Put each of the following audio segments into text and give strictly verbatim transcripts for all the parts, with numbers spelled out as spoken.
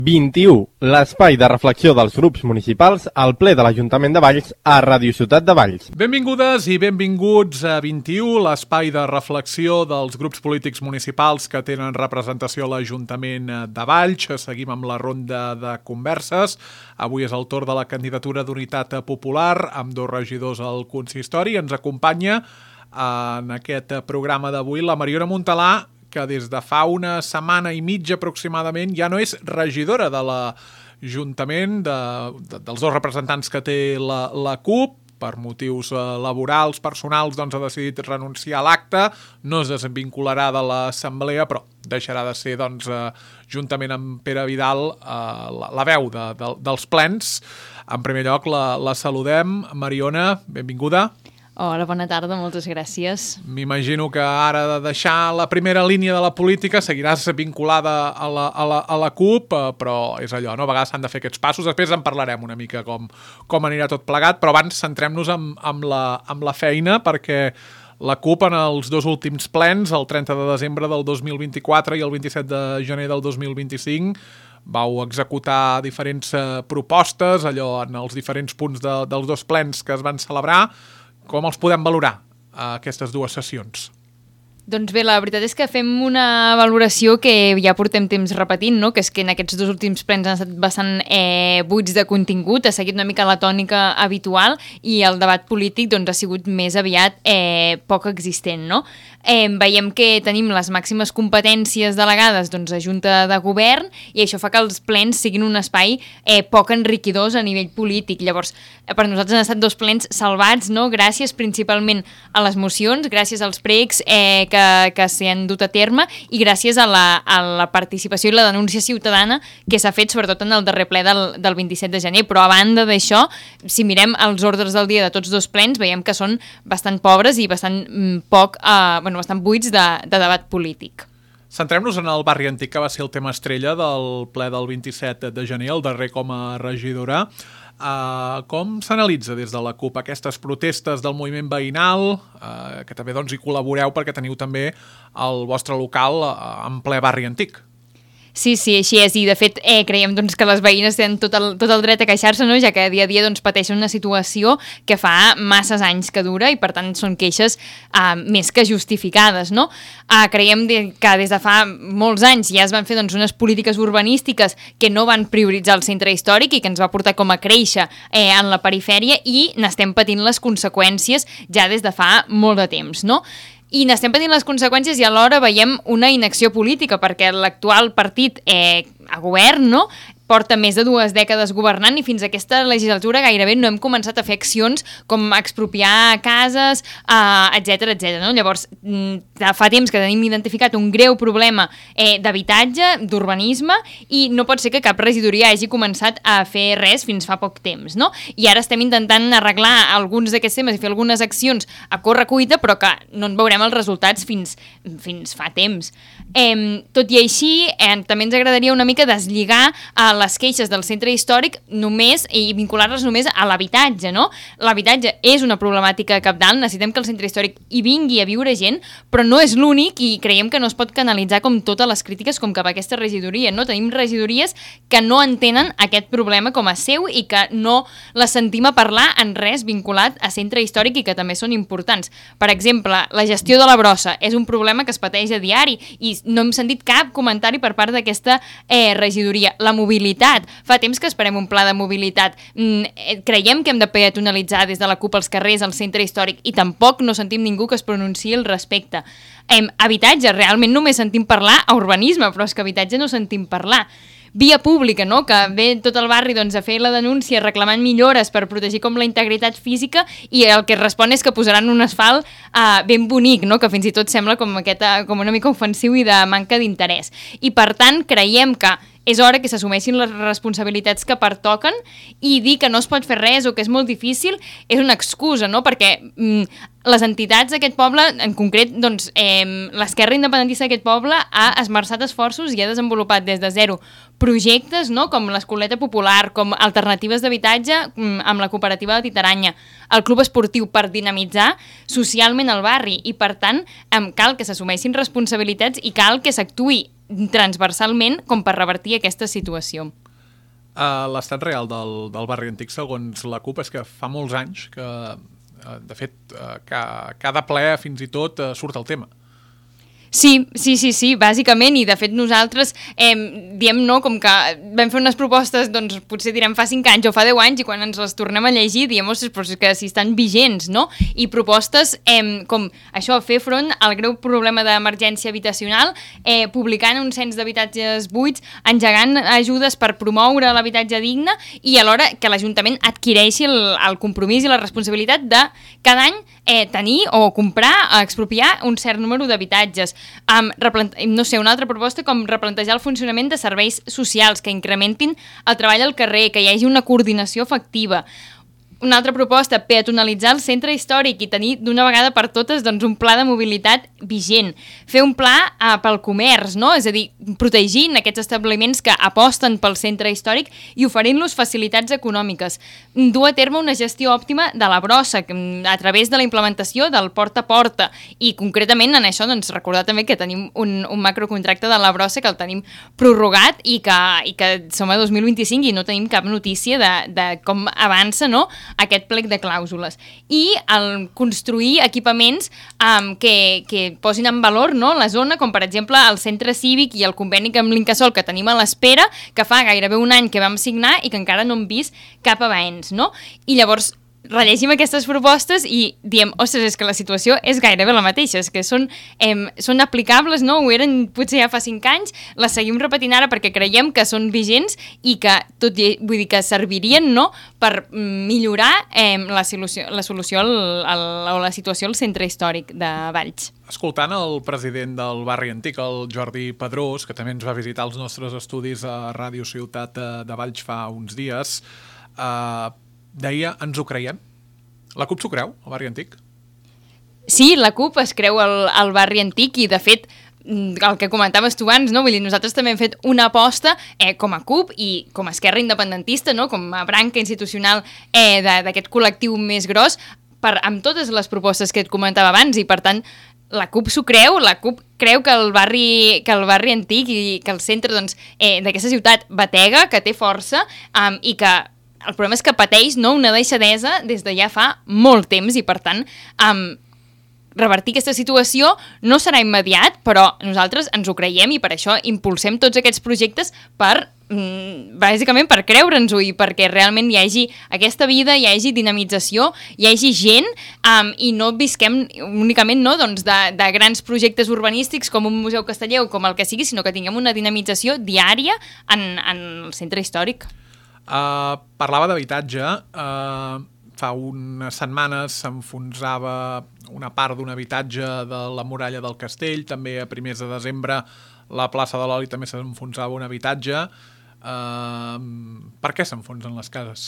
vint-i-u, l'espai de reflexió dels grups municipals al ple de l'Ajuntament de Valls a Ràdio Ciutat de Valls. Benvingudes i benvinguts a vint-i-u, l'espai de reflexió dels grups polítics municipals que tenen representació a l'Ajuntament de Valls. Seguim amb la ronda de converses. Avui és el torn de la candidatura d'Unitat Popular amb dos regidors al consistori. Ens acompanya en aquest programa d'avui la Mariona Montalà, que des de fa una setmana i mitja aproximadament ja no és regidora de l'Ajuntament, de, de, dels dos representants que té la, la CUP. Per motius eh, laborals, personals, doncs ha decidit renunciar a l'acte, no es desvincularà de l'assemblea, però deixarà de ser, doncs, eh, juntament amb Pere Vidal, eh, la, la veu de, de, dels plens. En primer lloc, la, la saludem. Mariona, benvinguda. Hola, bona tarda, moltes gràcies. M'imagino que ara de deixar la primera línia de la política seguiràs vinculada a la, a la, a la CUP, eh, però és allò, no? A vegades s'han de fer aquests passos, després en parlarem una mica com, com anirà tot plegat, però abans centrem-nos amb, amb, la, amb la feina, perquè la CUP en els dos últims plens, el trenta de desembre del dos mil vint-i-quatre i el vint-i-set de gener del dos mil vint-i-cinc, vau executar diferents eh, propostes, allò en els diferents punts de, dels dos plens que es van celebrar. Com els podem valorar, aquestes dues sessions? Doncs bé, la veritat és que fem una valoració que ja portem temps repetint, no? Que és que en aquests dos últims plens han estat bastant eh, buits de contingut, ha seguit una mica la tònica habitual i el debat polític doncs, ha sigut més aviat eh, poc existent, no? Eh, veiem que tenim les màximes competències delegades doncs, a Junta de Govern i això fa que els plens siguin un espai eh, poc enriquidors a nivell polític. Llavors, eh, per nosaltres han estat dos plens salvats, no? Gràcies principalment a les mocions, gràcies als pregs eh, que, que s'hi han dut a terme i gràcies a la, a la participació i la denúncia ciutadana que s'ha fet sobretot en el darrer ple del, del vint-i-set de gener. Però a banda d'això, si mirem els ordres del dia de tots dos plens, veiem que són bastant pobres i bastant mm, poc... Eh, bueno, bastant buits de, de debat polític. Centrem-nos en el barri antic, que va ser el tema estrella del ple del vint-i-set de gener, el darrer com a regidora. Uh, com s'analitza des de la CUP aquestes protestes del moviment veïnal, uh, que també doncs, hi col·laboreu perquè teniu també el vostre local uh, en ple barri antic? Sí, sí, així és, i de fet eh, creiem doncs, que les veïnes tenen tot el, tot el dret a queixar-se, no? Ja que dia a dia doncs, pateixen una situació que fa masses anys que dura i per tant són queixes eh, més que justificades, no? Eh, creiem de, que des de fa molts anys ja es van fer doncs, unes polítiques urbanístiques que no van prioritzar el centre històric i que ens va portar com a créixer eh, en la perifèria i n'estem patint les conseqüències ja des de fa molt de temps, no? I n'estem patint les conseqüències i alhora veiem una inacció política perquè l'actual partit eh, a govern, no?, porta més de dues dècades governant i fins a aquesta legislatura gairebé no hem començat a fer accions com expropiar cases, eh, etcètera, etcètera, no? Llavors, fa temps que tenim identificat un greu problema eh, d'habitatge, d'urbanisme, i no pot ser que cap regidoria hagi començat a fer res fins fa poc temps, no? I ara estem intentant arreglar alguns d'aquests temes i fer algunes accions a corre-cuita, però que no en veurem els resultats fins, fins fa temps. Eh, tot i així, eh, també ens agradaria una mica deslligar a les queixes del centre històric només i vincular-les només a l'habitatge, no? L'habitatge és una problemàtica cabdal, necessitem que el centre històric hi vingui a viure gent, però no és l'únic i creiem que no es pot canalitzar com totes les crítiques com cap a aquesta regidoria, no? Tenim regidories que no entenen aquest problema com a seu i que no les sentim a parlar en res vinculat a centre històric i que també són importants. Per exemple, la gestió de la brossa és un problema que es pateix a diari i no hem sentit cap comentari per part d'aquesta eh, regidoria. La mobilitat. Fa temps que esperem un pla de mobilitat. Mm, creiem que hem de peatonalitzar des de la CUP als carrers, al centre històric, i tampoc no sentim ningú que es pronunciï al respecte. Eh, habitatge, realment només sentim parlar a urbanisme, però és que habitatge no sentim parlar. Via pública, no?, que ve tot el barri doncs, a fer la denúncia reclamant millores per protegir com la integritat física i el que respon és que posaran un asfalt uh, ben bonic, no?, que fins i tot sembla com, aquest, uh, com una mica ofensiu i de manca d'interès. I per tant creiem que és hora que s'assumeixin les responsabilitats que pertoquen i dir que no es pot fer res o que és molt difícil és una excusa, no?, perquè mm, les entitats d'aquest poble, en concret, doncs, eh, l'esquerra independentista d'aquest poble ha esmerçat esforços i ha desenvolupat des de zero projectes, no?, com l'Escoleta Popular, com alternatives d'habitatge amb la cooperativa de Titaranya, el club esportiu per dinamitzar socialment el barri i, per tant, cal que s'assumeixin responsabilitats i cal que s'actuï transversalment com per revertir aquesta situació. Uh, L'estat real del, del barri antic, segons la CUP, és que fa molts anys que, uh, de fet, uh, que cada ple fins i tot uh, surt el tema. Sí, sí, sí, sí, bàsicament, i de fet nosaltres eh, diem, no, com que vam fer unes propostes, doncs potser direm fa cinc anys o fa deu anys, i quan ens les tornem a llegir diem, ostres, però és que si estan vigents, no? I propostes eh, com això, fer front al greu problema d'emergència habitacional, eh, publicant un cens d'habitatges buits, engegant ajudes per promoure l'habitatge digne i alhora que l'Ajuntament adquireixi el, el compromís i la responsabilitat de cada any eh, tenir o comprar, expropiar un cert número d'habitatges. Um, no sé, una altra proposta com replantejar el funcionament de serveis socials que incrementin el treball al carrer, que hi hagi una coordinació efectiva. Una altra proposta, peatonalitzar el centre històric i tenir d'una vegada per totes doncs, un pla de mobilitat vigent. Fer un pla uh, pel comerç, no? És a dir, protegint aquests establiments que aposten pel centre històric i oferint-los facilitats econòmiques. Dur a terme una gestió òptima de la brossa a través de la implementació del porta a porta i concretament en això doncs, recordar també que tenim un, un macrocontracte de la brossa que el tenim prorrogat i que, i que som a dos mil vint-i-cinc i no tenim cap notícia de, de com avança, no?, aquest plec de clàusules. I el construir equipaments um, que, que posin en valor, no, la zona, com per exemple el centre cívic i el conveni amb l'Incasòl que tenim a l'espera, que fa gairebé un any que vam signar i que encara no hem vist cap avenç, no? I llavors rellegim aquestes propostes i diem, ostres, és que la situació és gairebé la mateixa, és que són, eh, són aplicables, no? Ho eren potser ja fa cinc anys, les seguim repetint ara perquè creiem que són vigents i que, tot i, vull dir, que servirien, no?, per millorar eh, la solució, la solució al, al, o la situació al centre històric de Valls. Escoltant el president del barri antic, el Jordi Pedrós, que també ens va visitar els nostres estudis a Ràdio Ciutat de Valls fa uns dies, eh, deia, ens ho creiem? La CUP s'ho creu, el barri antic? Sí, la CUP es creu el, el barri antic i, de fet, el que comentaves tu abans, no? Vull dir, nosaltres també hem fet una aposta eh, com a CUP i com a esquerra independentista, no?, com a branca institucional eh, d'aquest col·lectiu més gros, per, amb totes les propostes que et comentava abans i, per tant, la CUP s'ho creu, la CUP creu que el barri, que el barri antic i que el centre doncs, eh, d'aquesta ciutat batega, que té força um, i que el problema és que pateix, no?, una deixadesa des de ja fa molt temps i, per tant, um, revertir aquesta situació no serà immediat, però nosaltres ens ho creiem i per això impulsem tots aquests projectes per, mm, bàsicament, per creure'ns-ho i perquè realment hi hagi aquesta vida, hi hagi dinamització, hi hagi gent um, i no visquem únicament, no?, doncs de, de grans projectes urbanístics com un museu casteller o com el que sigui, sinó que tinguem una dinamització diària en, en el centre històric. Uh, parlava d'habitatge. Uh, fa unes setmanes s'enfonsava una part d'un habitatge de la muralla del castell. També a primers de desembre la plaça de l'Oli també s'enfonsava un habitatge. Uh, per què s'enfonsen les cases?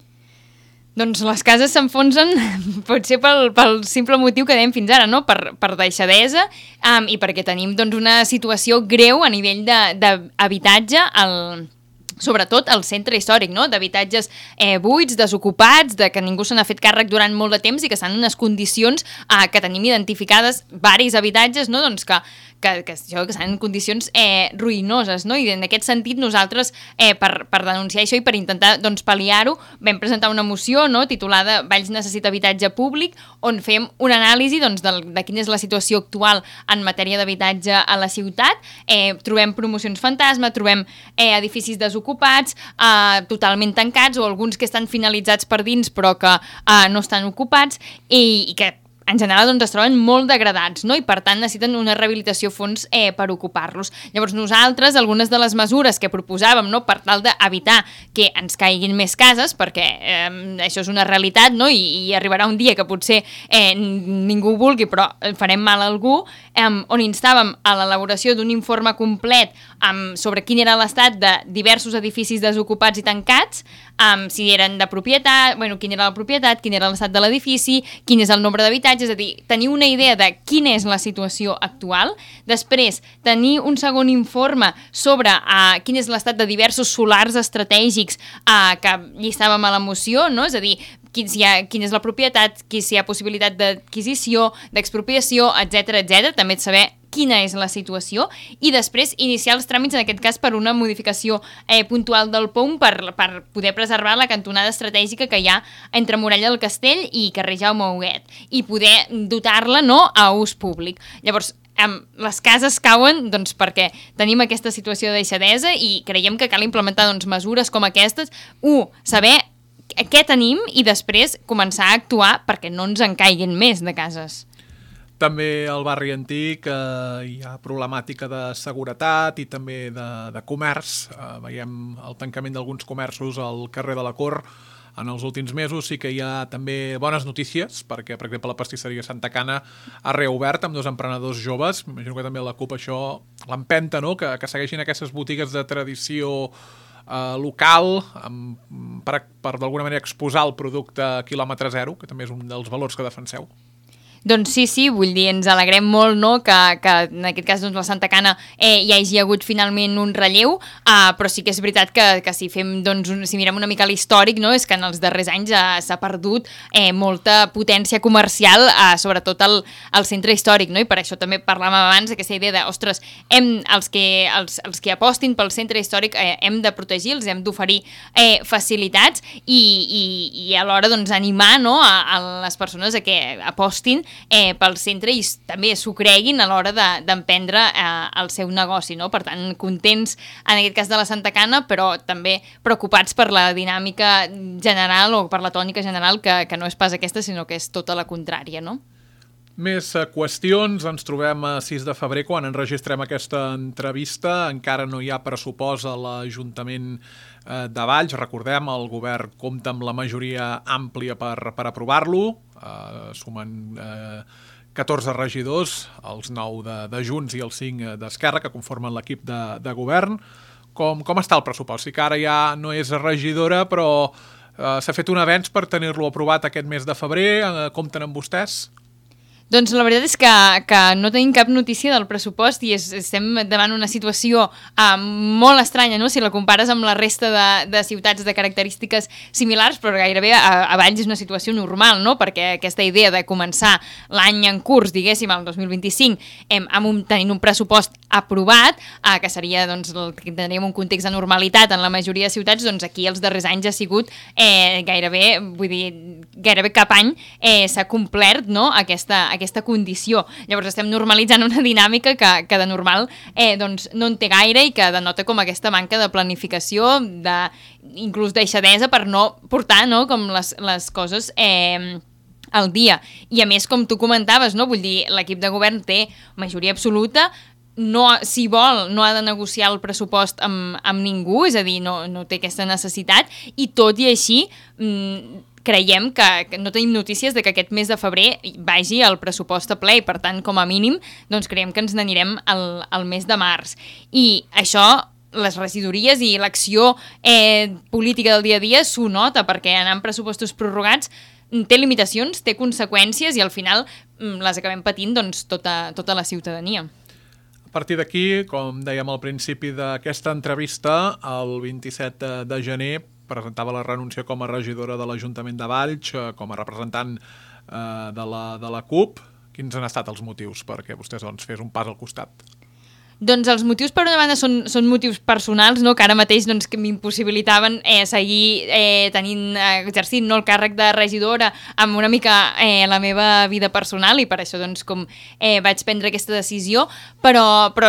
Doncs les cases s'enfonsen potser pel, pel simple motiu que dèiem fins ara, no?, per, per deixadesa um, i perquè tenim doncs, una situació greu a nivell d'habitatge al sobretot al centre històric, no?, d'habitatges eh, buits, desocupats, de que ningú se n'ha fet càrrec durant molt de temps i que estan en unes condicions eh, que tenim identificades, varis habitatges, no?, doncs que, que, que, això, que estan en condicions eh, ruïnoses, no?, i en aquest sentit nosaltres, eh, per, per denunciar això i per intentar doncs, pal·liar-ho, vam presentar una moció, no?, titulada Valls necessita habitatge públic, on fem una anàlisi doncs, de, de quina és la situació actual en matèria d'habitatge a la ciutat, eh, trobem promocions fantasma, trobem eh, edificis desocupats, ocupats, eh, totalment tancats o alguns que estan finalitzats per dins però que eh, no estan ocupats i, i que en general doncs, es troben molt degradats, no?, i per tant necessiten una rehabilitació a fons eh, per ocupar-los. Llavors nosaltres, algunes de les mesures que proposàvem, no?, per tal d'evitar que ens caiguin més cases, perquè eh, això és una realitat, no?, i, i arribarà un dia que potser eh, ningú ho vulgui, però farem mal a algú, eh, on instàvem a l'elaboració d'un informe complet eh, sobre quin era l'estat de diversos edificis desocupats i tancats, eh, si eren de propietat, bueno, quina era la propietat, quin era l'estat de l'edifici, quin és el nombre d'habitatges, és a dir, tenir una idea de quina és la situació actual, després tenir un segon informe sobre uh, quin és l'estat de diversos solars estratègics uh, que llistàvem a la moció, no? És a dir, quin, si ha, quina és la propietat, si hi ha possibilitat d'adquisició, d'expropiació, etcètera, etcètera. També saber quina és la situació i després iniciar els tràmits, en aquest cas per una modificació eh, puntual del P O M per, per poder preservar la cantonada estratègica que hi ha entre Morella del Castell i carrer Jaume Huguet i poder dotar-la, no, a ús públic. Llavors, Um, les cases cauen doncs, perquè tenim aquesta situació de deixadesa i creiem que cal implementar doncs, mesures com aquestes. Un, saber què tenim i després començar a actuar perquè no ens en caiguin més de cases. També al barri antic eh, hi ha problemàtica de seguretat i també de, de comerç. Eh, veiem el tancament d'alguns comerços al carrer de la Cor. En els últims mesos sí que hi ha també bones notícies, perquè, per exemple, la pastisseria Santa Cana ha reobert amb dos emprenedors joves. Imagino que també la CUP això l'empenta, no? que, que segueixin aquestes botigues de tradició eh, local amb, per, per d'alguna manera exposar el producte quilòmetre zero, que també és un dels valors que defenseu. Doncs sí, sí, vull dir, ens alegrem molt, no?, que, que en aquest cas doncs, la Santa Cana eh, hi hagi hagut finalment un relleu, uh, però sí que és veritat que, que si fem, doncs, un, si mirem una mica l'històric, no?, és que en els darrers anys uh, s'ha perdut eh, molta potència comercial, uh, sobretot al, al centre històric, no?, i per això també parlàvem abans aquesta idea de, ostres, hem, els, que, els, els que apostin pel centre històric eh, hem de protegir-los, hem d'oferir eh, facilitats i, i, i alhora, doncs, animar, no?, a, a les persones a que apostin Eh, pel centre i també s'ho creguin a l'hora d'emprendre de, eh, el seu negoci, no? Per tant, contents en aquest cas de la Santa Cana, però també preocupats per la dinàmica general o per la tònica general, que, que no és pas aquesta, sinó que és tota la contrària, no? Més eh, qüestions. Ens trobem a sis de febrer quan enregistrem aquesta entrevista. Encara no hi ha pressupost a l'Ajuntament eh, de Valls. Recordem, el govern compta amb la majoria àmplia per, per aprovar-lo. Uh, sumen uh, catorze regidors, els nou de, de Junts i els cinc d'Esquerra, que conformen l'equip de, de govern. Com, com està el pressupost? Sí que ara ja no és regidora, però uh, s'ha fet un avenç per tenir-lo aprovat aquest mes de febrer. Uh, compten amb vostès? Doncs la veritat és que, que no tenim cap notícia del pressupost i és, estem davant una situació uh, molt estranya, no?, si la compares amb la resta de, de ciutats de característiques similars, però gairebé a, a Valls és una situació normal, no?, perquè aquesta idea de començar l'any en curs, diguéssim, el dos mil vint-i-cinc, hem, amb un, tenint un pressupost aprovat, uh, que seria, doncs, el, que tindríem un context de normalitat en la majoria de ciutats, doncs aquí els darrers anys ha sigut eh, gairebé, vull dir, gairebé cap any eh, s'ha complert, no?, aquesta aquesta condició. Llavors estem normalitzant una dinàmica que, que de normal eh, doncs no en té gaire i que denota com aquesta manca de planificació, de, inclús deixadesa per no portar, no?, com les, les coses eh, al dia. I a més, com tu comentaves, no?, vull dir, l'equip de govern té majoria absoluta, no, si vol, no ha de negociar el pressupost amb, amb ningú, és a dir, no, no té aquesta necessitat, i tot i així mmm, creiem que, que no tenim notícies de que aquest mes de febrer vagi el pressupost a ple i, per tant, com a mínim, doncs creiem que ens n'anirem al, al mes de març. I això, les regidories i l'acció eh, política del dia a dia s'ho nota, perquè anar amb pressupostos prorrogats té limitacions, té conseqüències i al final les acabem patint doncs, tota, tota la ciutadania. A partir d'aquí, com dèiem al principi d'aquesta entrevista, el vint-i-set de gener presentava la renúncia com a regidora de l'Ajuntament de Valls, com a representant eh, de, la, de la CUP. Quins han estat els motius perquè vostès doncs, fes un pas al costat? Doncs els motius, per una banda, són, són motius personals, no?, que ara mateix doncs, que m'impossibilitaven eh, seguir eh, tenint, eh, exercint, no?, el càrrec de regidora amb una mica eh, la meva vida personal, i per això doncs, com eh, vaig prendre aquesta decisió, però, però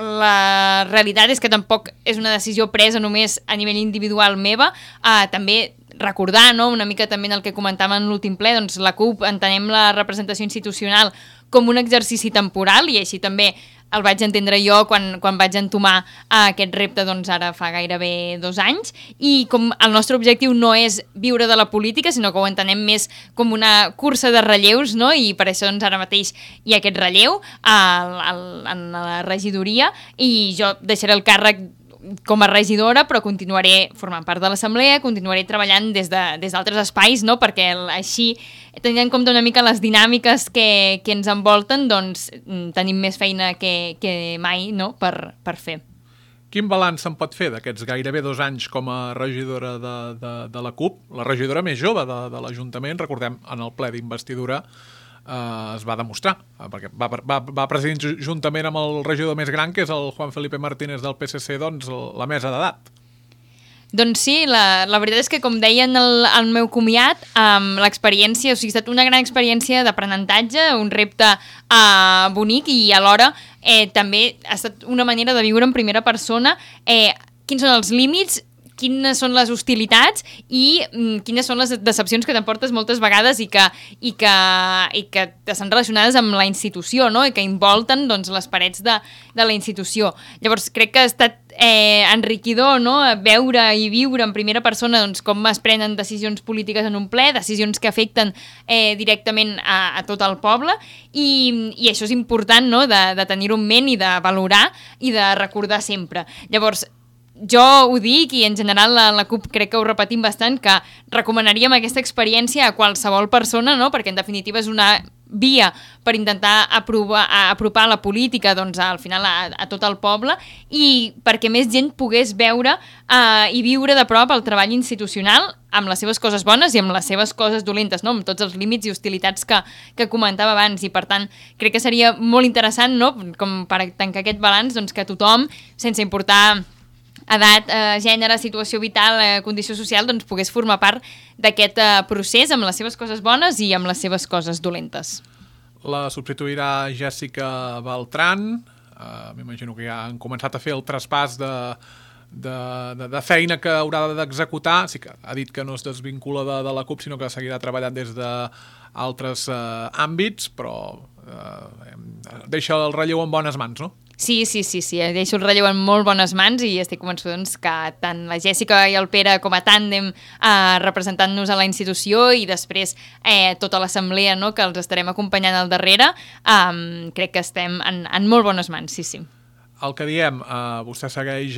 la realitat és que tampoc és una decisió presa només a nivell individual meva, eh, també recordar, no?, una mica també en el que comentàvem en l'últim ple, doncs la CUP entenem la representació institucional com un exercici temporal i així també el vaig entendre jo quan, quan vaig entomar uh, aquest repte doncs ara fa gairebé dos anys i com el nostre objectiu no és viure de la política, sinó que ho entenem més com una cursa de relleus, no? I per això doncs ara mateix hi ha aquest relleu al, al, en la regidoria i jo deixaré el càrrec com a regidora, però continuaré formant part de l'assemblea, continuaré treballant des de, des d'altres espais, no? Perquè el, així, tenint en compte una mica les dinàmiques que, que ens envolten, doncs tenim més feina que, que mai, no? per, per fer. Quin balanç se'n pot fer d'aquests gairebé dos anys com a regidora de, de, de la CUP, la regidora més jove de, de l'Ajuntament, recordem, en el ple d'investidura eh, es va demostrar, eh, perquè va, va, va presidir juntament amb el regidor més gran, que és el Juan Felipe Martínez del P S C, doncs, la mesa d'edat. Doncs sí, la, la veritat és que, com deien el, el meu comiat, um, l'experiència, o sigui, ha estat una gran experiència d'aprenentatge, un repte uh, bonic i alhora eh, també ha estat una manera de viure en primera persona eh, quins són els límits, quines són les hostilitats i mm, quines són les decepcions que t'emportes moltes vegades i que, i que, i que estan relacionades amb la institució, no? I que envolten doncs, les parets de, de la institució. Llavors, crec que ha estat eh, enriquidor, no? Veure i viure en primera persona doncs, com es prenen decisions polítiques en un ple, decisions que afecten eh, directament a, a tot el poble i, i això és important, no? de, de tenir-ho en ment i de valorar i de recordar sempre. Llavors, jo ho dic i en general la, la CUP crec que ho repetim bastant, que recomanaríem aquesta experiència a qualsevol persona, no? Perquè en definitiva és una via per intentar aprovar, a, apropar la política doncs, al final a, a tot el poble i perquè més gent pogués veure uh, i viure de prop el treball institucional amb les seves coses bones i amb les seves coses dolentes, no? Amb tots els límits i hostilitats que, que comentava abans i per tant crec que seria molt interessant, no? Com per tancar aquest balanç, doncs, que tothom, sense importar edat, eh, gènere, situació vital, eh, condició social, doncs pogués formar part d'aquest eh, procés amb les seves coses bones i amb les seves coses dolentes. La substituirà Jessica Beltran. Uh, M'imagino que ja han començat a fer el traspàs de, de, de, de feina que haurà d'executar. Sí que ha dit que no es desvincula de, de la CUP, sinó que seguirà treballant des d'altres uh, àmbits, però uh, deixa el relleu en bones mans, no? Sí, sí, sí, sí, deixo el relleu en molt bones mans i estic convençuda doncs, que tant la Jèssica i el Pere com a tàndem eh, representant-nos a la institució i després eh, tota l'assemblea, no?, que els estarem acompanyant al darrere, eh, crec que estem en, en molt bones mans, sí, sí. El que diem, eh, vostè segueix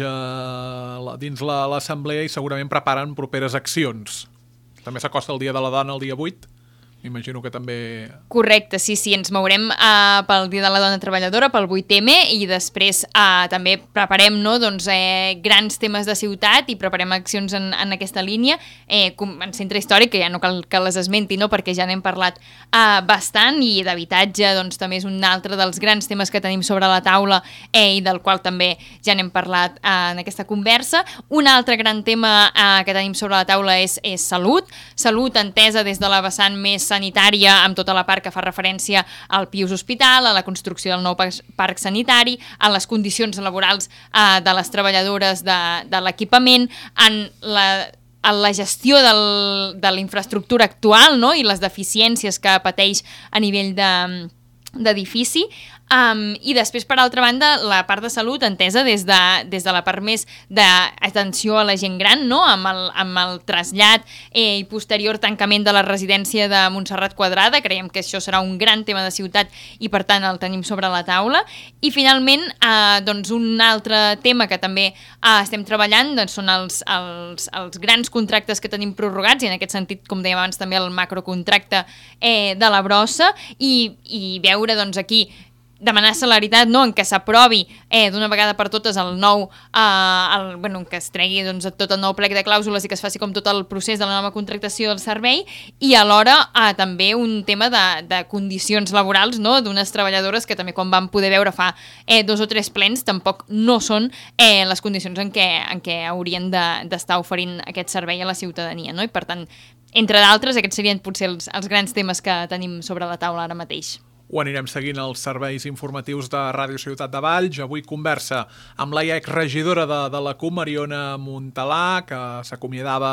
eh, dins l'assemblea i segurament preparen properes accions. També s'acosta el Dia de la Dona, el dia vuit. M'imagino que també... Correcte, sí, sí, ens mourem uh, pel Dia de la Dona Treballadora, pel vuit eme, i després uh, també preparem no, doncs, eh, grans temes de ciutat i preparem accions en, en aquesta línia. Eh, com, en centre històric, que ja no cal que les esmenti, no, perquè ja n'hem parlat uh, bastant, i d'habitatge doncs, també és un altre dels grans temes que tenim sobre la taula eh, i del qual també ja n'hem parlat uh, en aquesta conversa. Un altre gran tema uh, que tenim sobre la taula és, és salut. Salut entesa des de la vessant més sanitària, amb tota la part que fa referència al Pius Hospital, a la construcció del nou parc sanitari, a les condicions laborals eh, de les treballadores de, de l'equipament, en la, en la gestió del, de la infraestructura actual, no?, i les deficiències que pateix a nivell de d'edifici, um, i després, per altra banda, la part de salut entesa des de, des de la part més d'atenció a la gent gran, no?, amb el, amb el trasllat eh, i posterior tancament de la residència de Montserrat Quadrada. Creiem que això serà un gran tema de ciutat i, per tant, el tenim sobre la taula. I, finalment, eh, doncs un altre tema que també eh, estem treballant doncs, són els, els, els grans contractes que tenim prorrogats, i en aquest sentit, com dèiem abans, també el macrocontracte eh, de la brossa, i, i veure doncs aquí demanar celeritat, no?, en què s'aprovi eh, d'una vegada per totes el nou, eh, el, bueno, que es tregui doncs, tot el nou plec de clàusules i que es faci com tot el procés de la nova contractació del servei, i alhora eh, també un tema de, de condicions laborals, no?, d'unes treballadores que també quan vam poder veure fa eh, dos o tres plens tampoc no són eh, les condicions en què, en què haurien d'estar de, oferint aquest servei a la ciutadania, no?, i per tant, entre d'altres, aquests serien potser els, els grans temes que tenim sobre la taula ara mateix. Ho anirem seguint els serveis informatius de Ràdio Ciutat de Valls. Avui conversa amb la exregidora de, de la CUP, Mariona Montalà, que s'acomiadava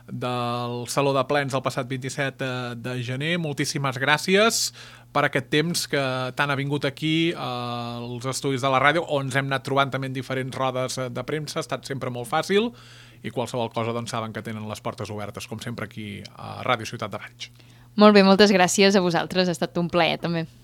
del Saló de Plens el passat vint-i-set de gener. Moltíssimes gràcies per aquest temps que tant ha vingut aquí als estudis de la ràdio, on ens hem anat trobant també en diferents rodes de premsa. Ha estat sempre molt fàcil i qualsevol cosa doncs, saben que tenen les portes obertes, com sempre aquí a Ràdio Ciutat de Valls. Molt bé, moltes gràcies a vosaltres. Ha estat un plaer també.